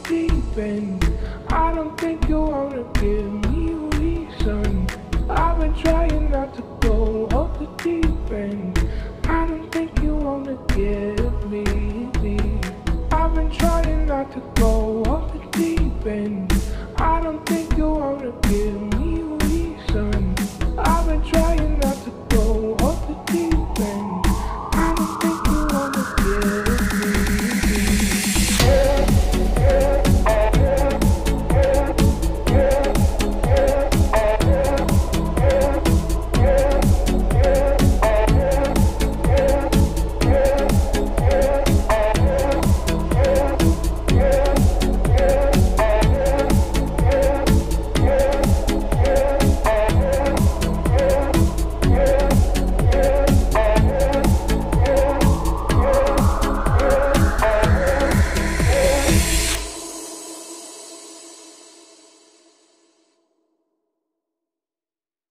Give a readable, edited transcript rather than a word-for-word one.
deep end. I don't think you wanna give me a reason. I've been trying not to go off the deep end. I don't think you wanna give me leave. I've been trying not to go off the deep end. I don't think